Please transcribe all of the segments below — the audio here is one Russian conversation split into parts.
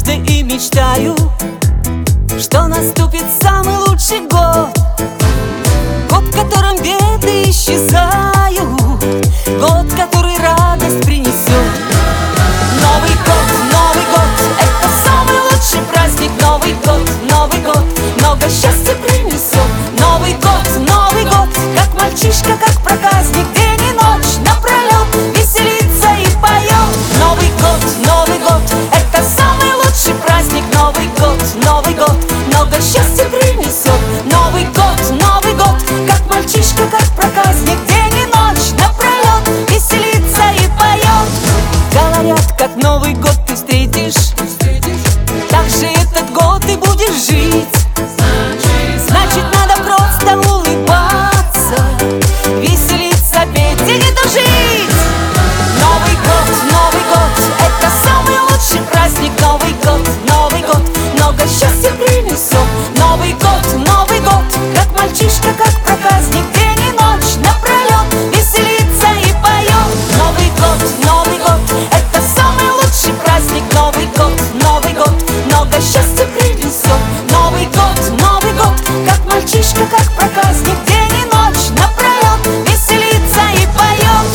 надежды и мечтаю, что наступит самый лучший год. Год, в котором беды исчезают, год, который радость принесет. Новый год, это самый лучший праздник. Новый год, много счастья принесет. Новый год, как мальчишка, как проказник, день и ночь напролет веселится и поет. Новый год, это самый лучший праздник. Новый год, много счастья принесет. Новый год, как мальчишка, как проказник, день и ночь напролет веселится и поет. Говорят, как Новый год ты встретишь, так же этот год ты будешь жить. Значит, надо просто улыбаться, веселиться, петь и не тужить. Новый год, это самый лучший праздник. Новый год, много счастья принесет. Новый год, как мальчишка, как проказник, день и ночь напролет веселится и поет. Новый год, это самый лучший праздник. Новый год, много счастья принесет. Новый год, как мальчишка, как проказник, день и ночь напролет веселится и поет.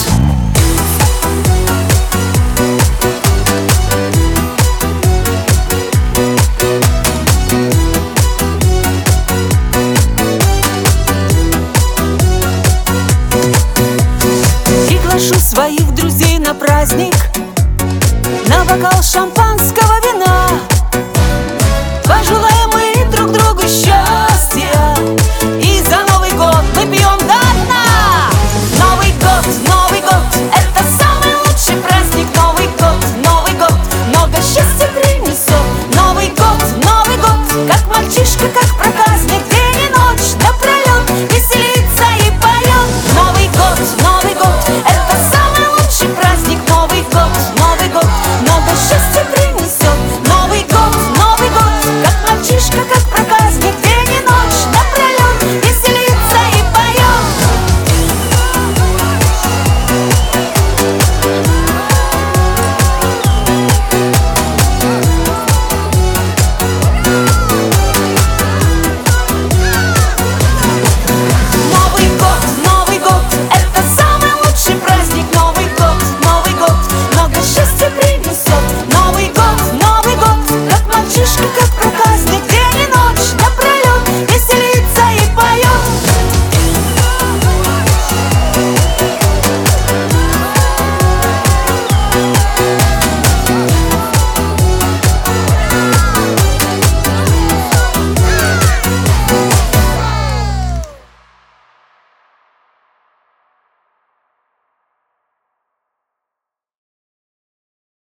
Приглашу своих друзей на праздник, на бокал шампанского